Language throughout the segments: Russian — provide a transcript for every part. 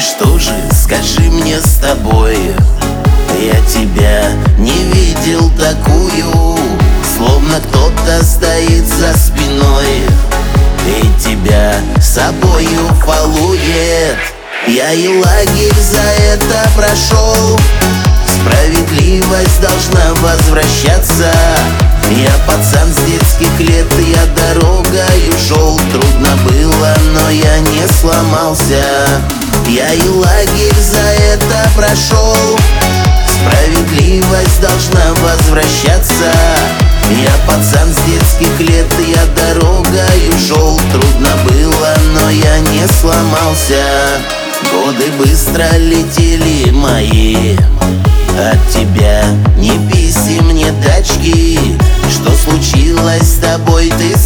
что же, скажи мне с тобой? Я тебя не видел такую, словно кто-то стоит за спиной и тебя собою фалует. Я и лагерь за это прошел, справедливость должна возвращаться. Я пацан с детских лет, я дорогой ушел. Трудно было, но я не сломался. Я и лагерь за это прошел, справедливость должна возвращаться. Я пацан с детских лет, я дорогой ушел. Трудно было, но я не сломался. Годы быстро летели мои, от тебя ни писем, ни тачки. Что случилось с тобой, ты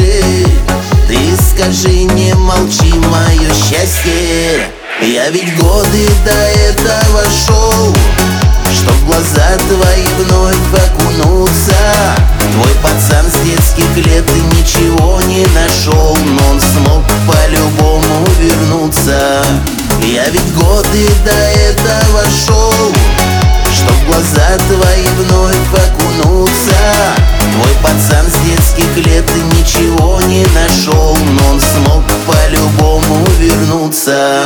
скажи, не молчи, мое счастье. Я ведь годы до этого шел, чтоб в глаза твои вновь окунуться. Твой пацан с детских лет и ничего не нашел, но он смог по-любому вернуться. Я ведь годы до этого шел, чтоб в глаза твои вновь окунуться. Твой пацан с детских лет и ничего не нашел, но он смог по-любому вернуться.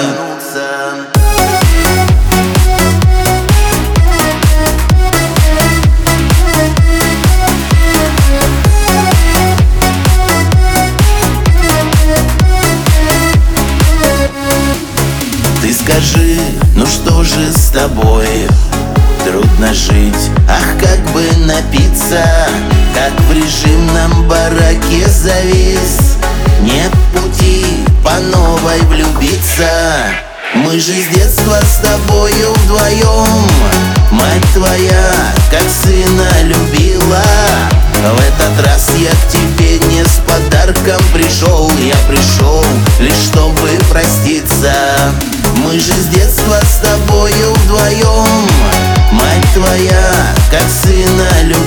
Ты скажи, ну что же с тобой? Трудно жить, ах, как бы напиться, как в режимном бараке завис. Нет пути по новой влюбиться. Мы же с детства с тобою вдвоем, мать твоя как сына любила. В этот раз я к тебе не с подарком пришел, я пришел лишь чтобы проститься. Мы же с детства с тобою вдвоем, мать твоя как сына любила.